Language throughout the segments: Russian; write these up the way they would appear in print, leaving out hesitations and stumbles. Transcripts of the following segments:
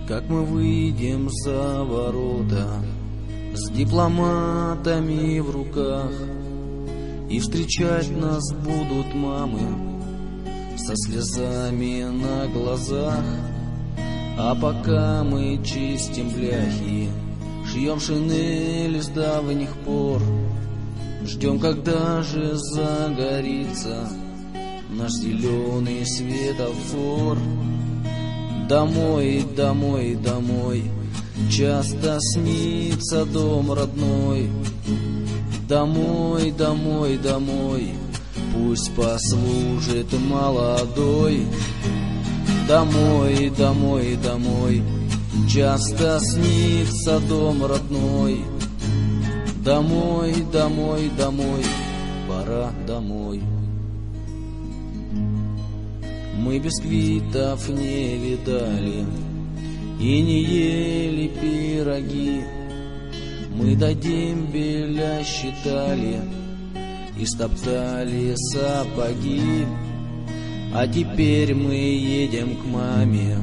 как мы выйдем за ворота с дипломатами в руках, и встречать нас будут мамы со слезами на глазах. А пока мы чистим бляхи, шьем шинель с давних пор, ждем, когда же загорится наш зеленый светофор. Домой, домой, домой, часто снится дом родной. Домой, домой, домой, пусть послужит молодой. Домой, домой, домой, часто снится дом родной. Домой, домой, домой, пора домой. Мы бисквитов не видали и не ели пироги. Мы до дембеля считали и стоптали сапоги. А теперь мы едем к маме,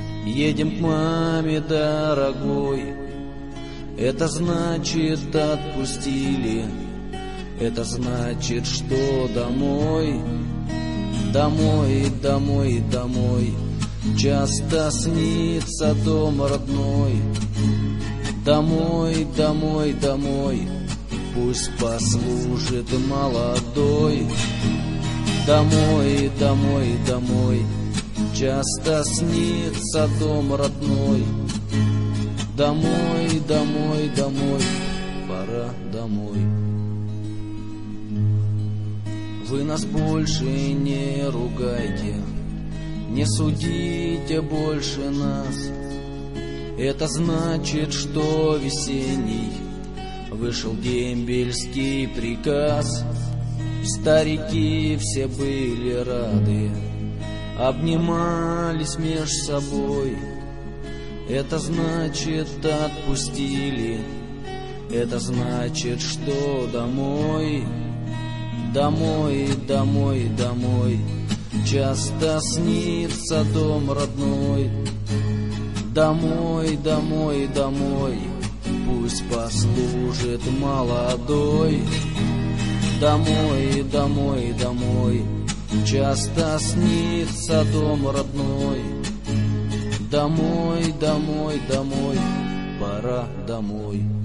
дорогой. Это значит отпустили, это значит, что домой. Домой, домой, домой, часто снится дом родной. Домой, домой, домой, пусть послужит молодой. Домой, домой, домой, часто снится дом родной. Домой, домой, домой, пора домой. Вы нас больше не ругайте, не судите больше нас. Это значит, что весенний вышел дембельский приказ. Старики все были рады, обнимались меж собой. Это значит, отпустили, это значит, что домой. Домой, домой, домой, часто снится дом родной. Домой, домой, домой, пусть послужит молодой. Домой, домой, домой, часто снится дом родной. Домой, домой, домой, пора домой.